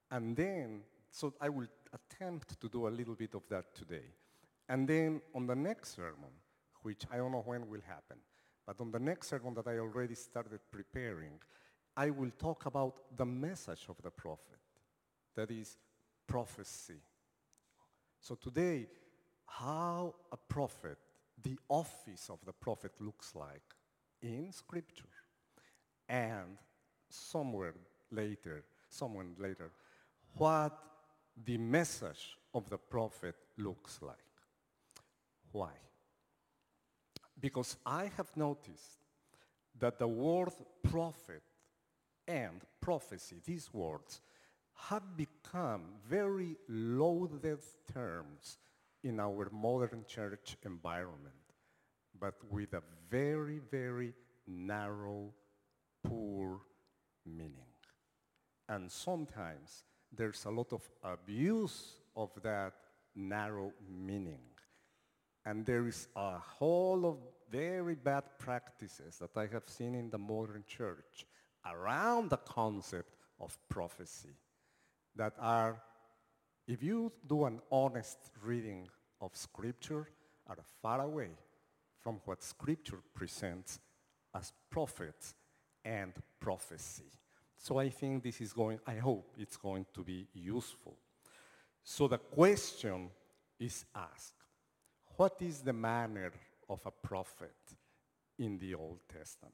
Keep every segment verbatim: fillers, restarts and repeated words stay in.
And then, so I will attempt to do a little bit of that today. And then on the next sermon, which I don't know when will happen, but on the next sermon that I already started preparing, I will talk about the message of the prophet, that is prophecy. So today, how a prophet, the office of the prophet looks like in Scripture, and somewhere later, someone later, what the message of the prophet looks like. Why? Because I have noticed that the word prophet and prophecy, these words, have become very loaded terms in our modern church environment, but with a very, very narrow, poor meaning. And sometimes there's a lot of abuse of that narrow meaning. And there is a whole of very bad practices that I have seen in the modern church around the concept of prophecy that are, if you do an honest reading of Scripture, are far away from what Scripture presents as prophets and prophecy. So I think this is going, I hope it's going to be useful. So the question is asked, what is the manner of a prophet in the Old Testament?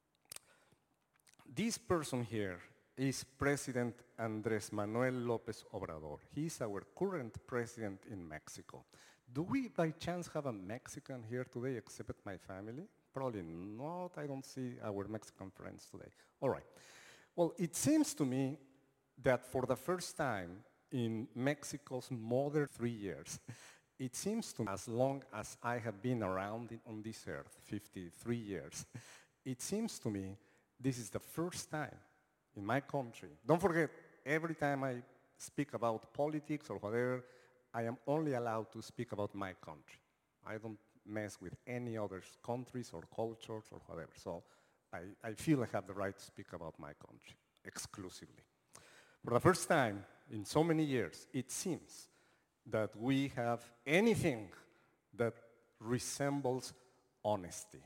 This person here is President Andrés Manuel López Obrador. He's our current president in Mexico. Do we by chance have a Mexican here today except my family? Probably not. I don't see our Mexican friends today. All right. Well, it seems to me that for the first time in Mexico's modern three years, it seems to me, as long as I have been around in, on this earth, fifty-three years, it seems to me this is the first time in my country. Don't forget, every time I speak about politics or whatever, I am only allowed to speak about my country. I don't mess with any other countries or cultures or whatever. So I, I feel I have the right to speak about my country exclusively. For the first time in so many years, it seems that we have anything that resembles honesty.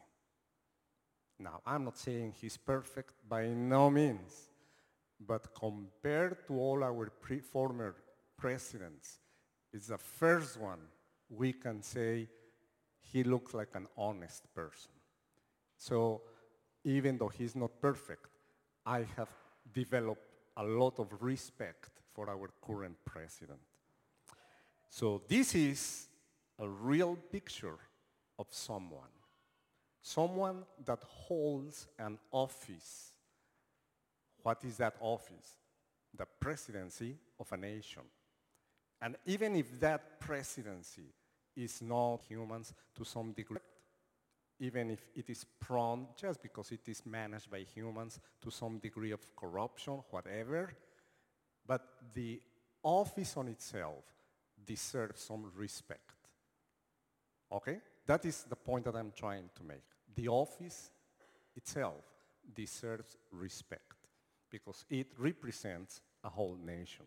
Now, I'm not saying he's perfect by no means, but compared to all our pre former presidents, it's the first one we can say he looks like an honest person. So even though he's not perfect, I have developed a lot of respect for our current president. So this is a real picture of someone. Someone that holds an office. What is that office? The presidency of a nation. And even if that presidency is not humans to some degree, even if it is prone, just because it is managed by humans to some degree of corruption, whatever, but the office on itself deserves some respect. Okay? That is the point that I'm trying to make. The office itself deserves respect because it represents a whole nation.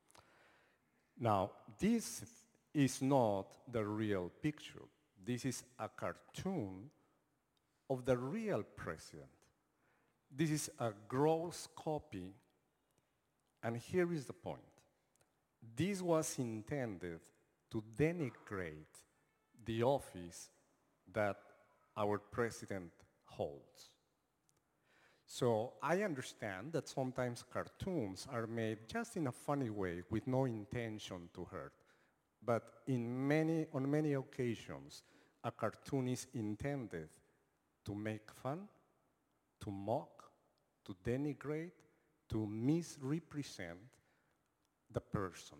Now, this is not the real picture. This is a cartoon of the real president. This is a gross copy, and here is the point. This was intended to denigrate the office that our president holds. So I understand that sometimes cartoons are made just in a funny way with no intention to hurt. But in many, on many occasions, a cartoon is intended to make fun, to mock, to denigrate, to misrepresent the person.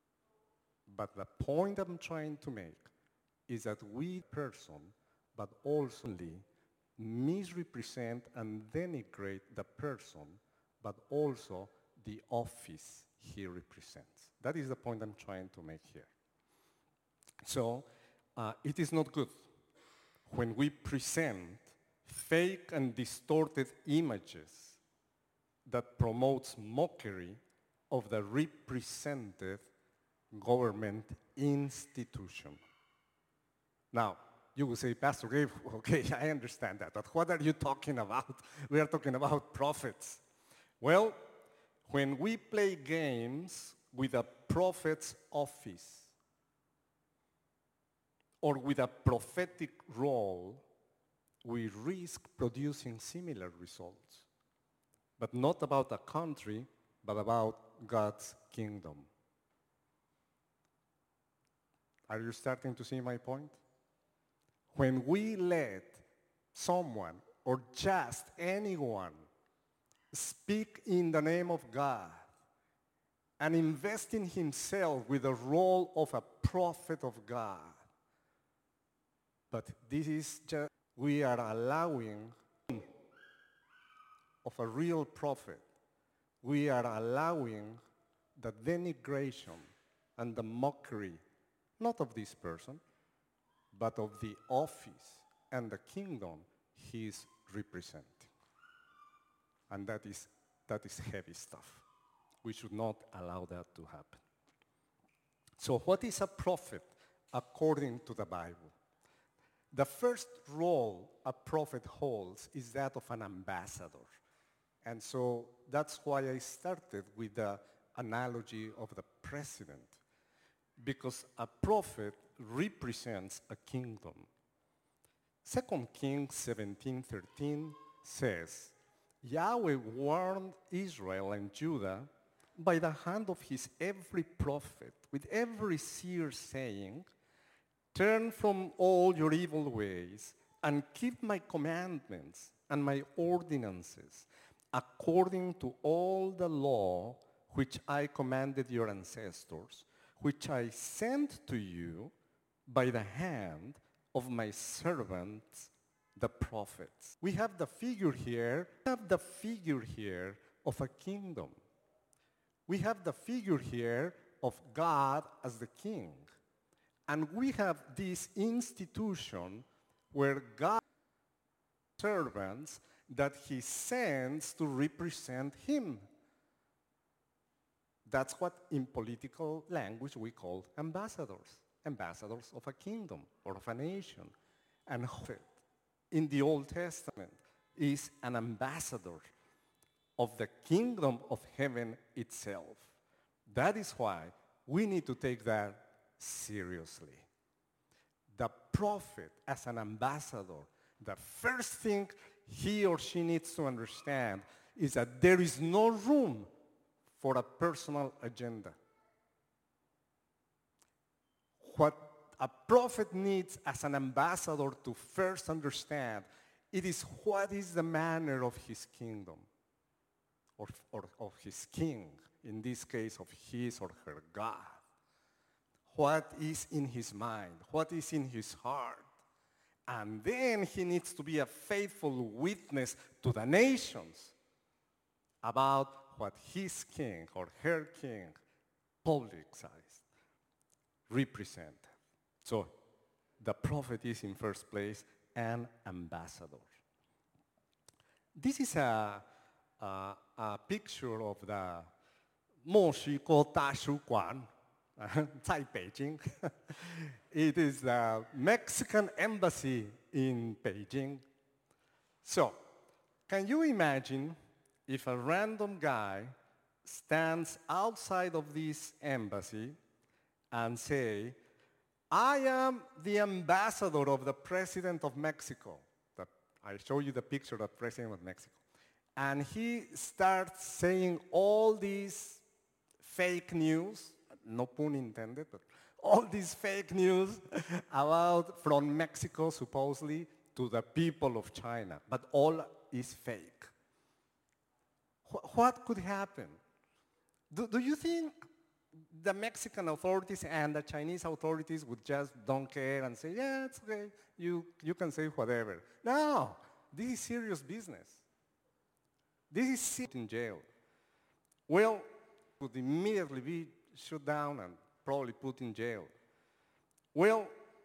But the point I'm trying to make is that we person, but also misrepresent and denigrate the person, but also the office he represents. That is the point I'm trying to make here. So uh, it is not good when we present fake and distorted images that promotes mockery of the represented government institution. Now, you will say, Pastor Gabe, okay, I understand that, but what are you talking about? We are talking about prophets. Well, when we play games with a prophet's office or with a prophetic role, we risk producing similar results, but not about a country, but about God's kingdom. Are you starting to see my point? When we let someone or just anyone speak in the name of God and invest in himself with the role of a prophet of God, but this is just, we are allowing of a real prophet, we are allowing the denigration and the mockery, not of this person, but of the office and the kingdom he is representing. And that is, that is heavy stuff. We should not allow that to happen. So what is a prophet according to the Bible? The first role a prophet holds is that of an ambassador. And so that's why I started with the analogy of the president, because a prophet represents a kingdom. Second Kings seventeen thirteen says, Yahweh warned Israel and Judah by the hand of his every prophet, with every seer saying, turn from all your evil ways and keep my commandments and my ordinances, according to all the law which I commanded your ancestors, which I sent to you by the hand of my servants, the prophets. We have the figure here, we have the figure here of a kingdom. We have the figure here of God as the king. And we have this institution where God servants that he sends to represent him. That's what in political language we call ambassadors. Ambassadors of a kingdom or of a nation. And in the Old Testament is an ambassador of the kingdom of heaven itself. That is why we need to take that seriously. The prophet as an ambassador, the first thing he or she needs to understand is that there is no room for a personal agenda. What a prophet needs as an ambassador to first understand, it is what is the manner of his kingdom, or, or of his king, in this case of his or her God. What is in his mind? What is in his heart? And then he needs to be a faithful witness to the nations about what his king or her king, publicized, represented. So the prophet is in first place an ambassador. This is a, a, a picture of the 墨西哥大使馆 在 Beijing. It is the Mexican embassy in Beijing. So, can you imagine if a random guy stands outside of this embassy and say, I am the ambassador of the President of Mexico. That I show you the picture of the President of Mexico. And he starts saying all these fake news, no pun intended, but all these fake news about from Mexico supposedly to the people of China, but all is fake. Wh- what could happen? Do, do you think the Mexican authorities and the Chinese authorities would just don't care and say, yeah, it's okay, you, you can say whatever? No, this is serious business. This is sit in jail. Well, would immediately be shut down and probably put in jail. Well,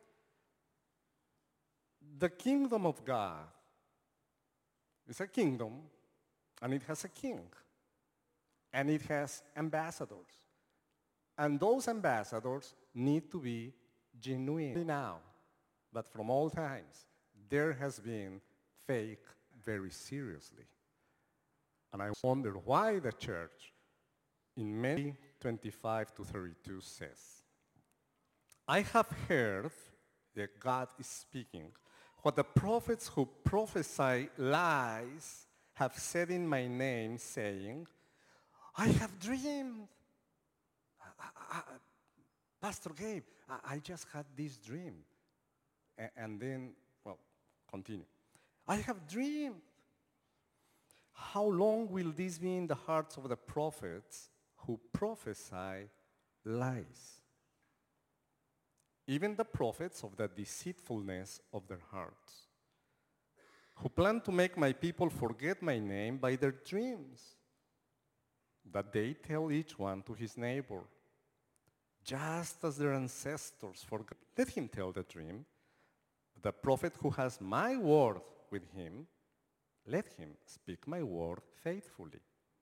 the kingdom of God is a kingdom, and it has a king. and it has ambassadors. And those ambassadors need to be genuine now. But from all times, there has been fake very seriously. And I wonder why the church in Matthew twenty-five to thirty-two says, I have heard that God is speaking what the prophets who prophesy lies have said in my name, saying, I have dreamed. I, I, Pastor Gabe, I, I just had this dream. A- and then, well, continue. I have dreamed. How long will this be in the hearts of the prophets who prophesy lies? Even the prophets of the deceitfulness of their hearts, who plan to make my people forget my name by their dreams, that they tell each one to his neighbor, just as their ancestors forgot. Let him tell the dream. The prophet who has my word with him, let him speak my word faithfully.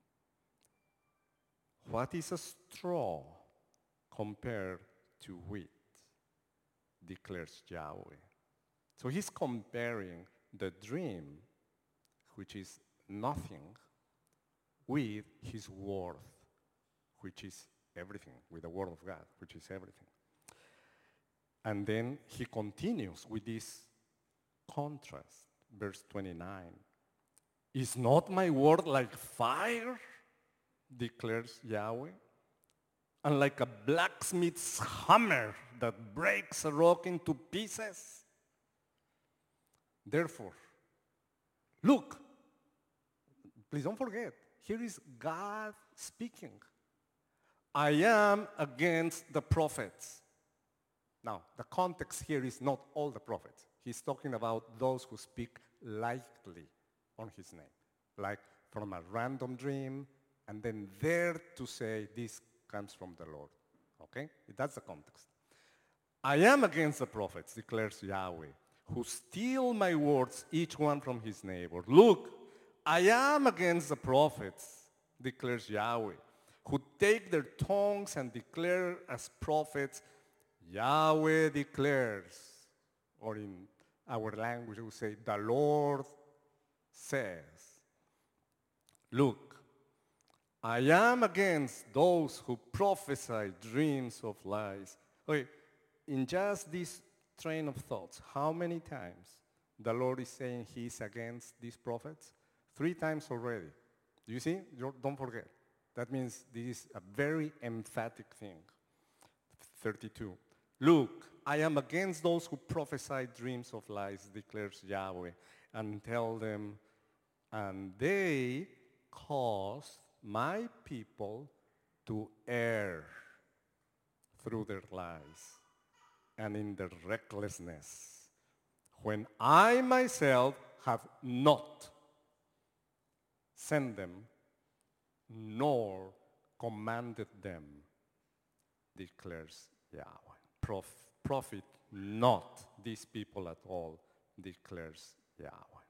What is a straw compared to wheat, declares Yahweh. So he's comparing the dream, which is nothing, with his word, which is everything, with the word of God, which is everything. And then he continues with this contrast, verse twenty-nine. Is not my word like fire, declares Yahweh, and like a blacksmith's hammer that breaks a rock into pieces? Therefore, look, please don't forget, here is God speaking. I am against the prophets. Now, the context here is not all the prophets. He's talking about those who speak lightly on his name, like from a random dream, and then there to say this comes from the Lord. Okay? That's the context. I am against the prophets, declares Yahweh, who steal my words, each one from his neighbor. Look, I am against the prophets, declares Yahweh, who take their tongues and declare as prophets, Yahweh declares, or in our language we say, the Lord says. Look, I am against those who prophesy dreams of lies. Okay, in just this train of thoughts, how many times the Lord is saying he's against these prophets? Three times already. Do you see? Don't forget. That means this is a very emphatic thing. thirty-two. Look, I am against those who prophesy dreams of lies, declares Yahweh, and tell them, and they cause my people to err through their lies and in their recklessness, when I myself have not sent them nor commanded them, declares Yahweh. Prof, profit not these people at all, declares Yahweh.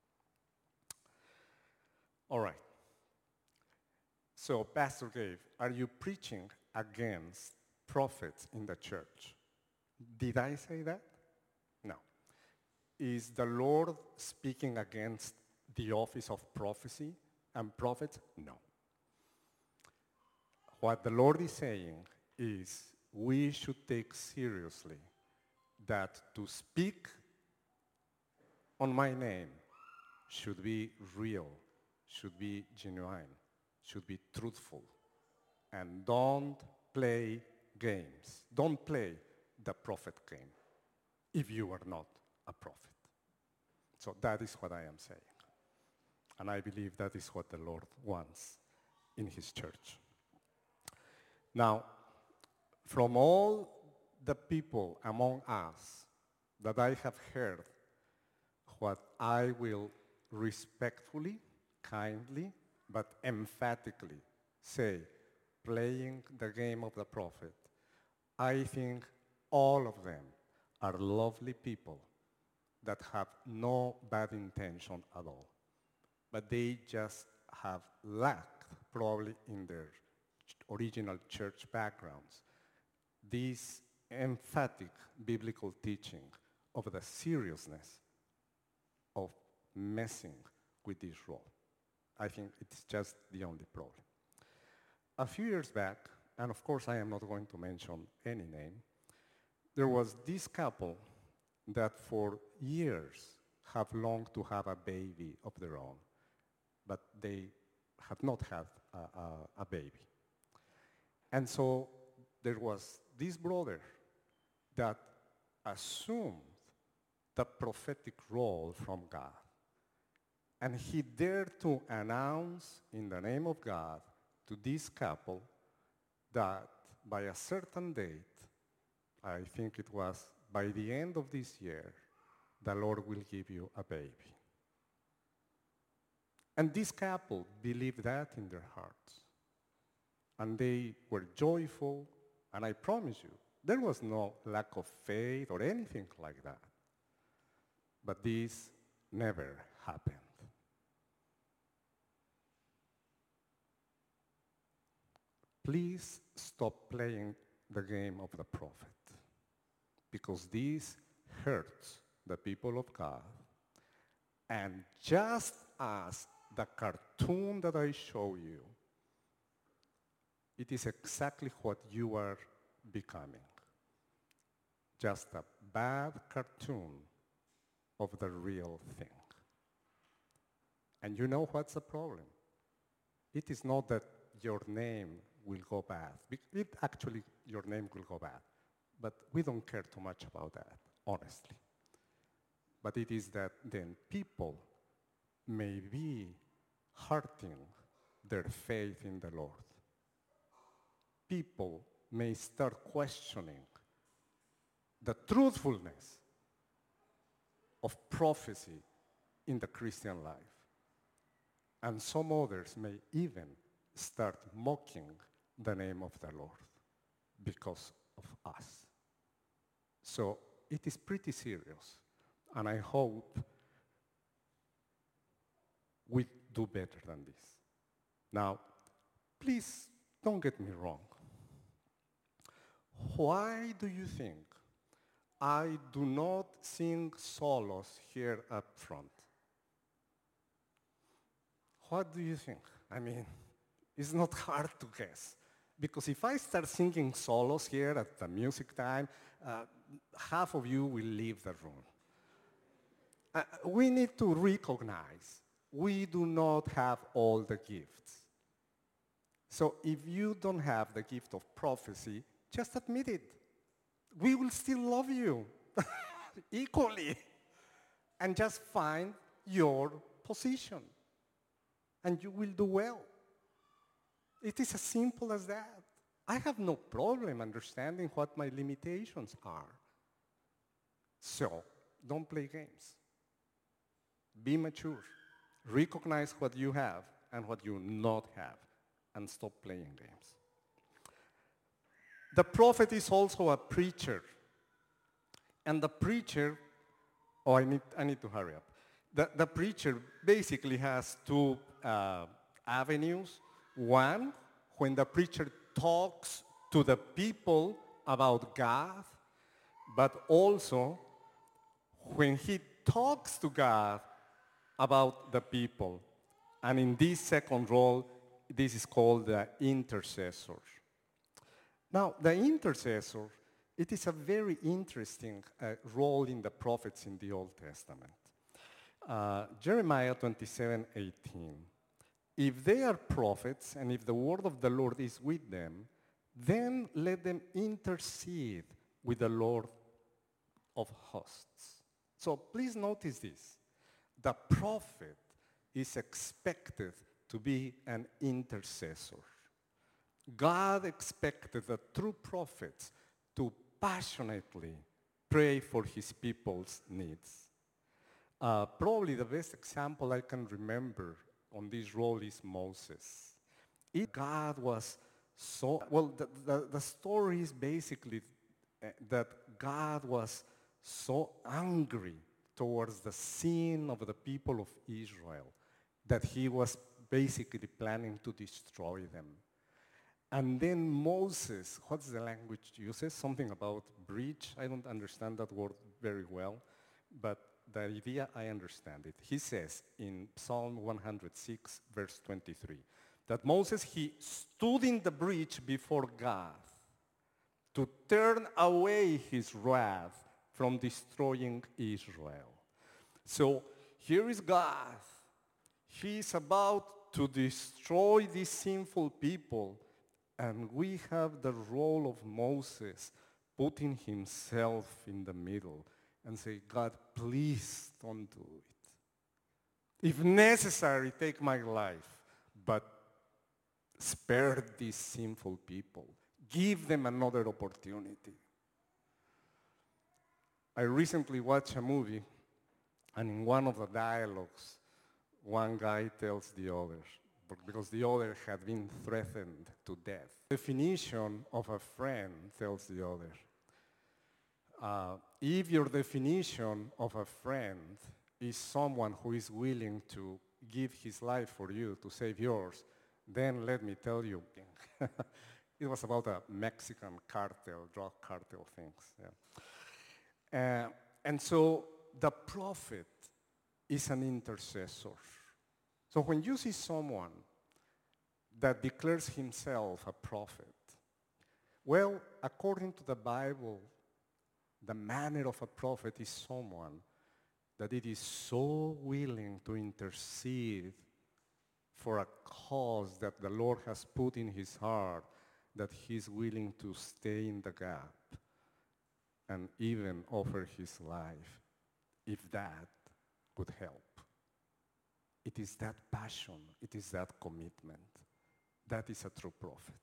All right. So, Pastor Gabe, are you preaching against prophets in the church? Did I say that? No. Is the Lord speaking against the office of prophecy and prophets? No. What the Lord is saying is we should take seriously that to speak on my name should be real, should be genuine, should be truthful. And don't play games. Don't play the prophet game if you are not a prophet. So that is what I am saying. And I believe that is what the Lord wants in his church. Now, from all the people among us that I have heard, what I will respectfully, kindly, but emphatically say, playing the game of the prophet, I think all of them are lovely people that have no bad intention at all. But they just have lacked probably in their ch- original church backgrounds, this emphatic biblical teaching of the seriousness of messing with this role. I think it's just the only problem. A few years back, and of course I am not going to mention any name, there was this couple that for years have longed to have a baby of their own, but they have not had a, a, a baby. And so there was this brother that assumed the prophetic role from God. And he dared to announce in the name of God to this couple that by a certain date, I think it was by the end of this year, the Lord will give you a baby. And this couple believed that in their hearts. And they were joyful, and I promise you, there was no lack of faith or anything like that. But this never happened. Please stop playing the game of the prophet, because this hurts the people of God. And just as the cartoon that I show you, it is exactly what you are becoming. Just a bad cartoon of the real thing. And you know what's the problem? It is not that your name will go bad. It actually, your name will go bad. But we don't care too much about that, honestly. But it is that then people may be hurting their faith in the Lord. People may start questioning the truthfulness of prophecy in the Christian life. And some others may even start mocking the name of the Lord because of us. So it is pretty serious, and I hope we do better than this. Now, please don't get me wrong. Why do you think I do not sing solos here up front? What do you think? I mean, it's not hard to guess. Because if I start singing solos here at the music time, uh, half of you will leave the room. Uh, we need to recognize we do not have all the gifts. So if you don't have the gift of prophecy, just admit it. We will still love you equally. And just find your position. And you will do well. It is as simple as that. I have no problem understanding what my limitations are. So, don't play games. Be mature. Recognize what you have and what you not have, and stop playing games. The prophet is also a preacher. And the preacher, oh, I need, I need to hurry up. The, the preacher basically has two uh, avenues. One, when the preacher talks to the people about God, but also when he talks to God about the people. And in this second role, this is called the intercessor. Now, the intercessor, it is a very interesting uh, role in the prophets in the Old Testament. Uh, Jeremiah twenty-seven eighteen. If they are prophets, and if the word of the Lord is with them, then let them intercede with the Lord of hosts. So please notice this. The prophet is expected to be an intercessor. God expected the true prophets to passionately pray for his people's needs. Uh, probably the best example I can remember on this role is Moses. It, God was so, well, the, the, the story is basically uh, that God was so angry towards the sin of the people of Israel that he was basically planning to destroy them. And then Moses, what's the language uses? Something about breach. I don't understand that word very well, but the idea, I understand it. He says in Psalm one hundred six, verse twenty-three, that Moses, he stood in the breach before God to turn away his wrath from destroying Israel. So here is God. He is about to destroy these sinful people, and we have the role of Moses putting himself in the middle and say, God, please don't do it. If necessary, take my life, but spare these sinful people. Give them another opportunity. I recently watched a movie, and in one of the dialogues, one guy tells the other, because the other had been threatened to death. Definition of a friend tells the other, uh, if your definition of a friend is someone who is willing to give his life for you to save yours, then let me tell you, it was about a Mexican cartel, drug cartel things. Yeah. Uh, and so the prophet is an intercessor. So when you see someone that declares himself a prophet, well, according to the Bible, the manner of a prophet is someone that it is so willing to intercede for a cause that the Lord has put in his heart that he's willing to stay in the gap and even offer his life if that could help. It is that passion, it is that commitment. That is a true prophet.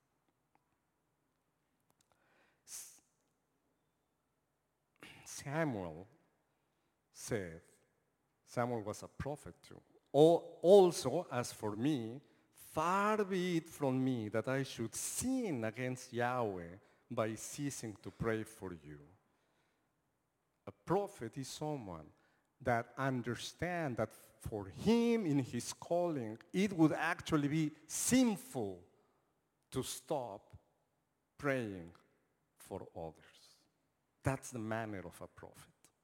Samuel said, Samuel was a prophet too. Also, as for me, far be it from me that I should sin against Yahweh by ceasing to pray for you. A prophet is someone that understands that for him in his calling, it would actually be sinful to stop praying for others. That's the manner of a prophet.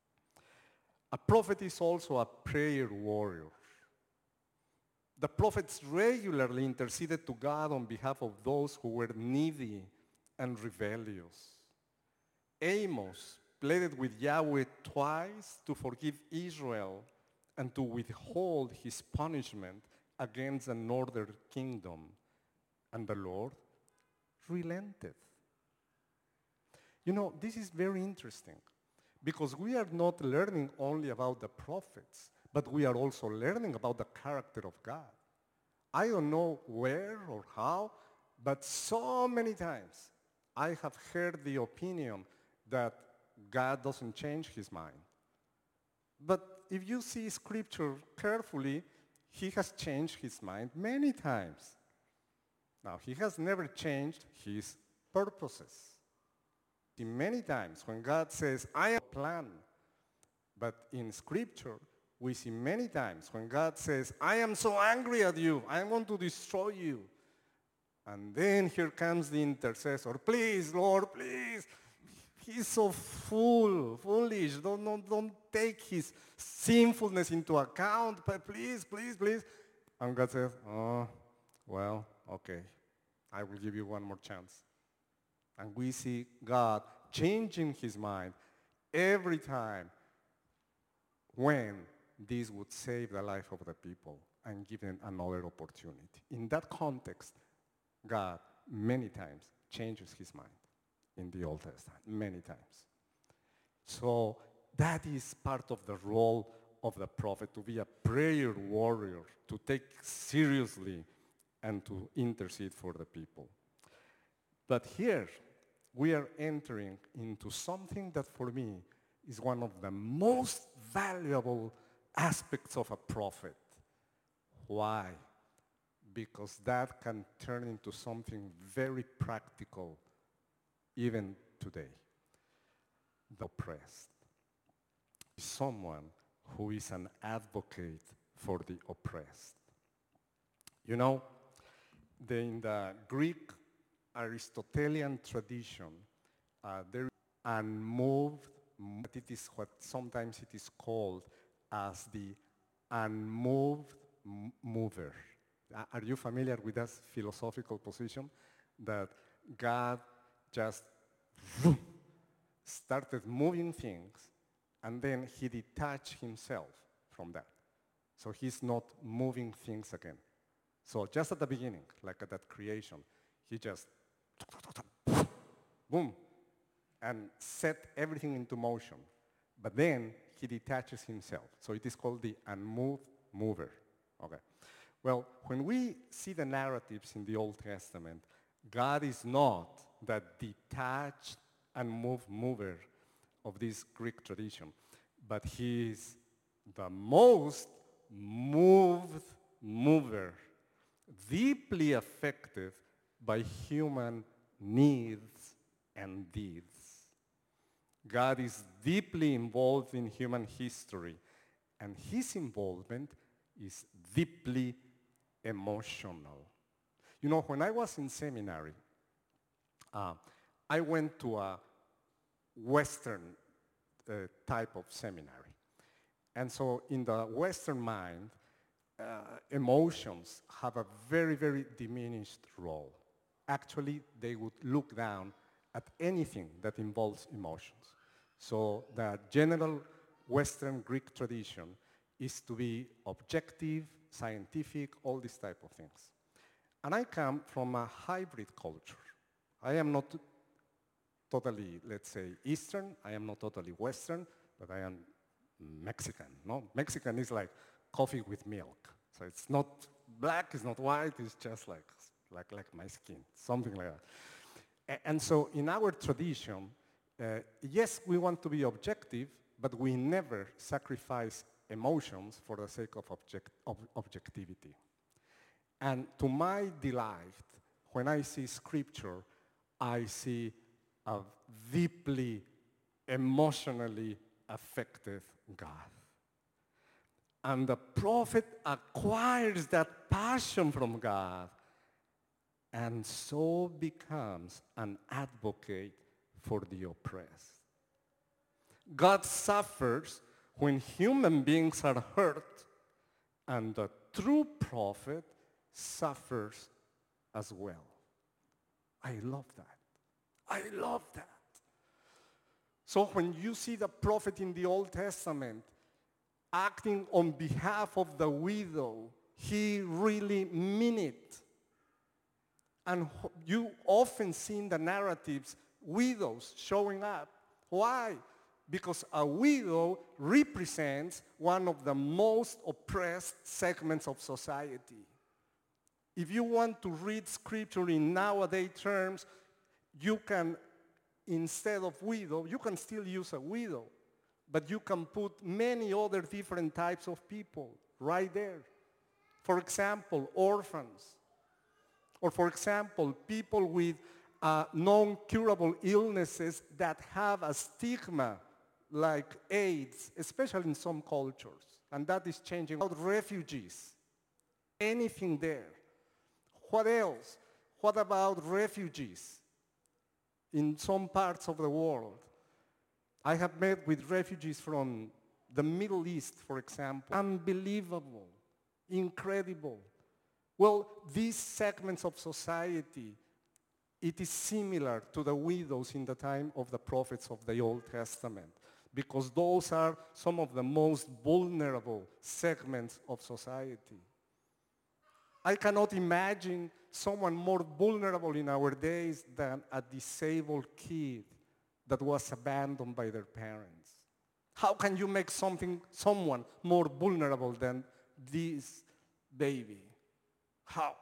A prophet is also a prayer warrior. The prophets regularly interceded to God on behalf of those who were needy and rebellious. Amos pleaded with Yahweh twice to forgive Israel and to withhold his punishment against the northern kingdom. And the Lord relented. You know, this is very interesting because we are not learning only about the prophets, but we are also learning about the character of God. I don't know where or how, but so many times I have heard the opinion that God doesn't change his mind. But if you see scripture carefully, he has changed his mind many times. Now, he has never changed his purposes. Many times when God says, I have a plan, but in scripture, we see many times when God says, I am so angry at you, I want to destroy you. And then here comes the intercessor, please, Lord, please. He's so fool, foolish. Don't, don't, don't take his sinfulness into account, but please, please, please. And God says, oh, well, okay, I will give you one more chance. And we see God changing his mind every time when this would save the life of the people and give them another opportunity. In that context, God many times changes his mind in the Old Testament, many times. So that is part of the role of the prophet, to be a prayer warrior, to take seriously and to intercede for the people. But here, we are entering into something that for me is one of the most valuable aspects of a prophet. Why? Because that can turn into something very practical even today. The oppressed. Someone who is an advocate for the oppressed. You know, the, in the Greek Aristotelian tradition, uh, there is unmoved, but it is what sometimes it is called as the unmoved m- mover. Uh, Are you familiar with that philosophical position? That God just started moving things and then he detached himself from that. So he's not moving things again. So just at the beginning, like at that creation, he just boom, and set everything into motion. But then he detaches himself. So it is called the unmoved mover. Okay. Well, when we see the narratives in the Old Testament, God is not that detached unmoved mover of this Greek tradition, but he is the most moved mover, deeply affected by human needs and deeds. God is deeply involved in human history, and his involvement is deeply emotional. You know, when I was in seminary, uh, I went to a Western uh, type of seminary. And so in the Western mind, uh, emotions have a very, very diminished role. Actually, they would look down at anything that involves emotions. So the general Western Greek tradition is to be objective, scientific, all these type of things. And I come from a hybrid culture. I am not totally, let's say, Eastern. I am not totally Western, but I am Mexican. No, Mexican is like coffee with milk. So it's not black, it's not white. It's just like like like my skin, something like that. A- And so in our tradition, uh, yes, we want to be objective, but we never sacrifice emotions for the sake of, object, of objectivity. And to my delight, when I see scripture, I see a deeply emotionally affected God. And the prophet acquires that passion from God and so becomes an advocate for the oppressed. God suffers when human beings are hurt, and the true prophet suffers as well. I love that. I love that. So when you see the prophet in the Old Testament acting on behalf of the widow, he really mean it. And wh- you often see in the narratives widows showing up. Why? Because a widow represents one of the most oppressed segments of society. If you want to read scripture in nowadays terms, you can, instead of widow, you can still use a widow, but you can put many other different types of people right there. For example, orphans. Or for example, people with uh, non-curable illnesses that have a stigma like AIDS, especially in some cultures. And that is changing. About refugees, anything there. What else? What about refugees in some parts of the world? I have met with refugees from the Middle East, for example. Unbelievable, incredible. Well, these segments of society, it is similar to the widows in the time of the prophets of the Old Testament, because those are some of the most vulnerable segments of society. I cannot imagine someone more vulnerable in our days than a disabled kid that was abandoned by their parents. How can you make something, someone more vulnerable than this baby? How?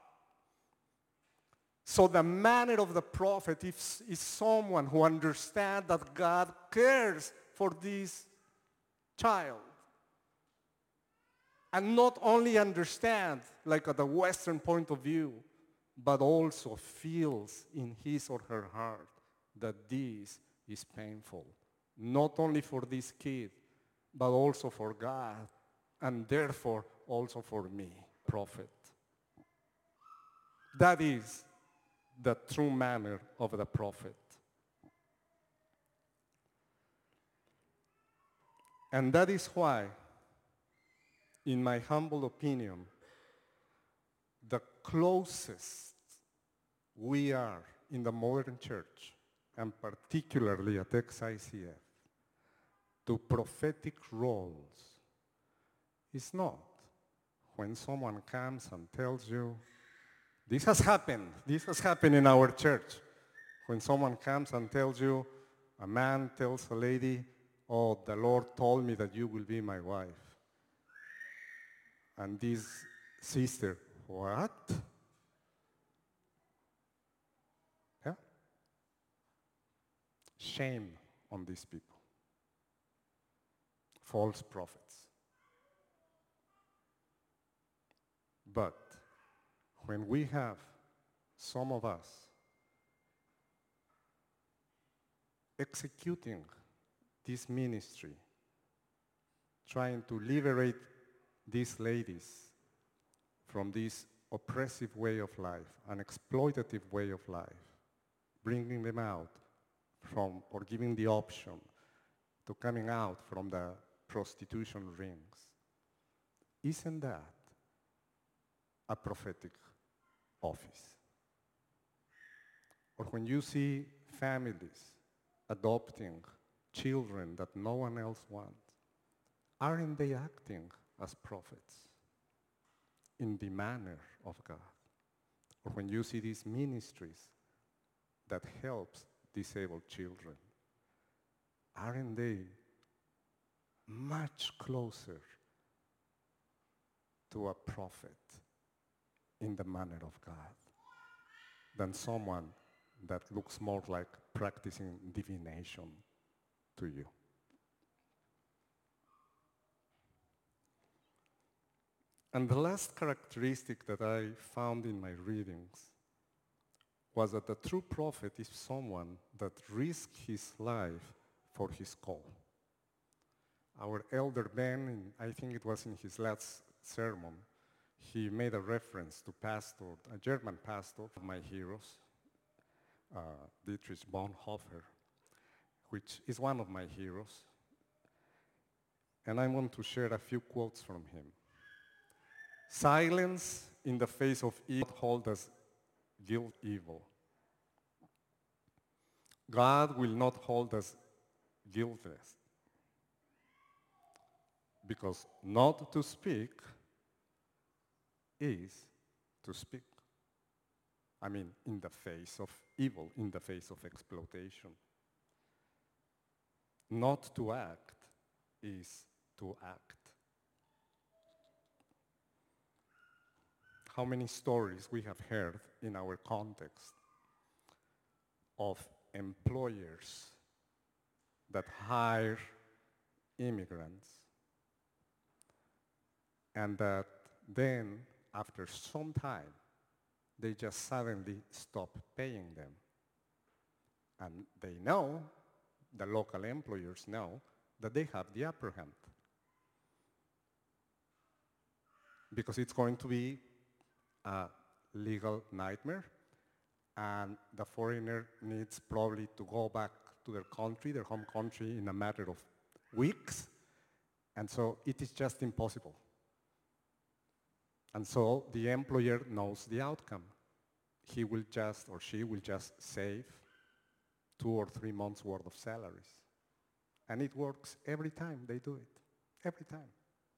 So the manner of the prophet is, is someone who understands that God cares for this child. And not only understand, like at the Western point of view, but also feels in his or her heart that this is painful. Not only for this kid, but also for God, and therefore also for me, prophet. That is the true manner of the prophet. And that is why, in my humble opinion, the closest we are in the modern church, and particularly at X I C F, to prophetic roles is not when someone comes and tells you, this has happened, this has happened in our church. When someone comes and tells you, a man tells a lady, oh, the Lord told me that you will be my wife. And this sister, what? Yeah? Shame on these people. False prophets. But when we have some of us executing this ministry, trying to liberate these ladies from this oppressive way of life, an exploitative way of life, bringing them out from, or giving the option to coming out from the prostitution rings, isn't that a prophetic office? Or when you see families adopting children that no one else wants, aren't they acting as prophets in the manner of God? Or when you see these ministries that helps disabled children, aren't they much closer to a prophet in the manner of God than someone that looks more like practicing divination to you? And the last characteristic that I found in my readings was that the true prophet is someone that risks his life for his call. Our elder Ben, in, I think it was in his last sermon, he made a reference to pastor, a German pastor of my heroes, uh, Dietrich Bonhoeffer, which is one of my heroes. And I want to share a few quotes from him. Silence in the face of evil hold us guilt evil. God will not hold us guiltless. Because not to speak is to speak. I mean, in the face of evil, in the face of exploitation. Not to act is to act. How many stories we have heard in our context of employers that hire immigrants and that then, after some time, they just suddenly stop paying them. And they know, the local employers know, that they have the upper hand. Because it's going to be a legal nightmare, and the foreigner needs probably to go back to their country, their home country, in a matter of weeks, and so it is just impossible. And so the employer knows the outcome. He will just, or she will just save two or three months worth of salaries. And it works every time they do it, every time.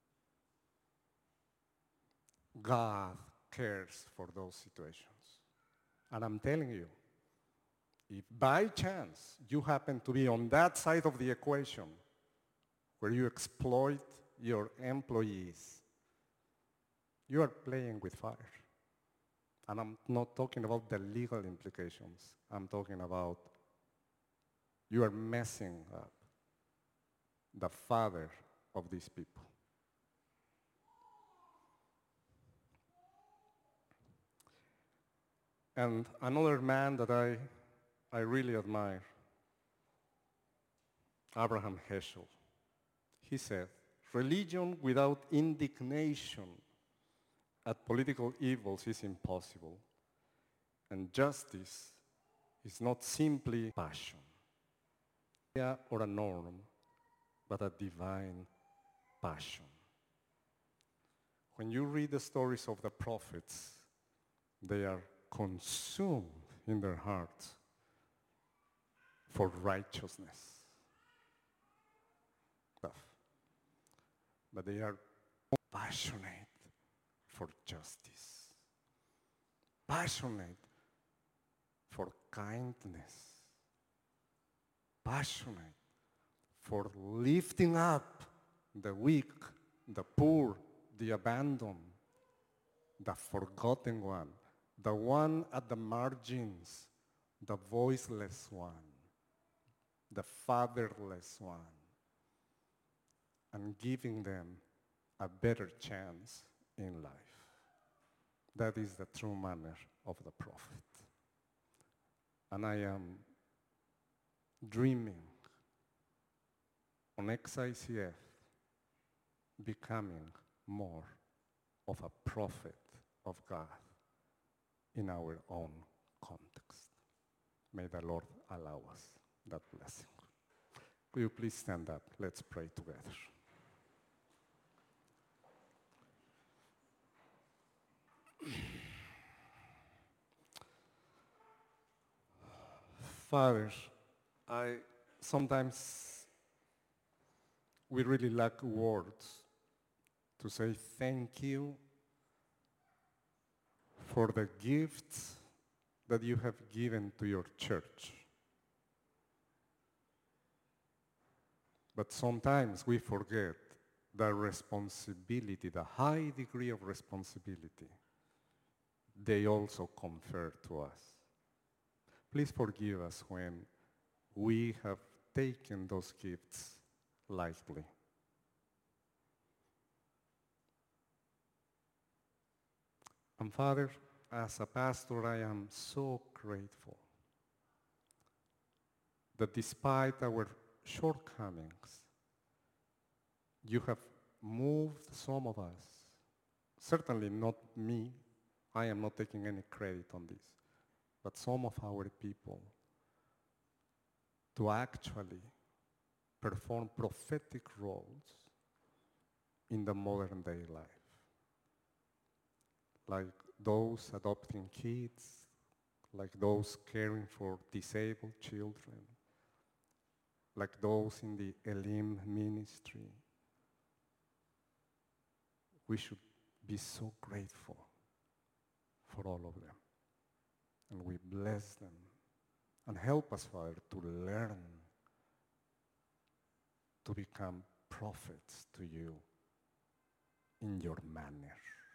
God cares for those situations. And I'm telling you, if by chance you happen to be on that side of the equation where you exploit your employees, you are playing with fire. And I'm not talking about the legal implications. I'm talking about you are messing up the father of these people. And another man that I, I really admire, Abraham Heschel, he said, religion without indignation at political evils is impossible. And justice is not simply passion or a norm, but a divine passion. When you read the stories of the prophets, they are consumed in their hearts for righteousness. But they are passionate for justice, passionate for kindness, passionate for lifting up the weak, the poor, the abandoned, the forgotten one, the one at the margins, the voiceless one, the fatherless one, and giving them a better chance in life. That is the true manner of the prophet. And I am dreaming on X I C F becoming more of a prophet of God in our own context. May the Lord allow us that blessing. Will you please stand up? Let's pray together. Father, I sometimes we really lack words to say thank you for the gifts that you have given to your church. But sometimes we forget the responsibility, the high degree of responsibility they also confer to us. Please forgive us when we have taken those gifts lightly. And Father, as a pastor, I am so grateful that despite our shortcomings, you have moved some of us, certainly not me, I am not taking any credit on this, but some of our people to actually perform prophetic roles in the modern day life. Like those adopting kids, like those caring for disabled children, like those in the Elim ministry. We should be so grateful for all of them. And we bless them. And help us, Father, to learn to become prophets to you in your manner.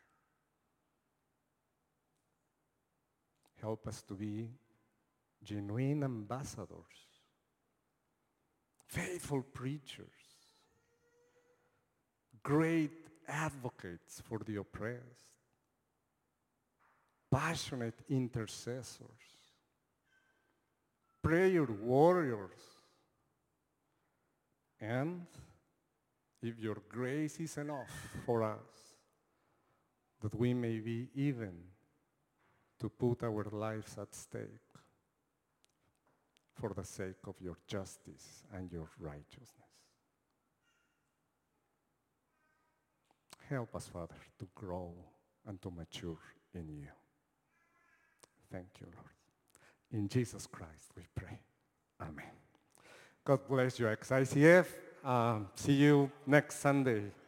Help us to be genuine ambassadors, faithful preachers, great advocates for the oppressed, passionate intercessors, prayer warriors, and if your grace is enough for us, that we may be even to put our lives at stake for the sake of your justice and your righteousness. Help us, Father, to grow and to mature in you. Thank you, Lord. In Jesus Christ we pray. Amen. God bless you, X I C F. Um, see you next Sunday.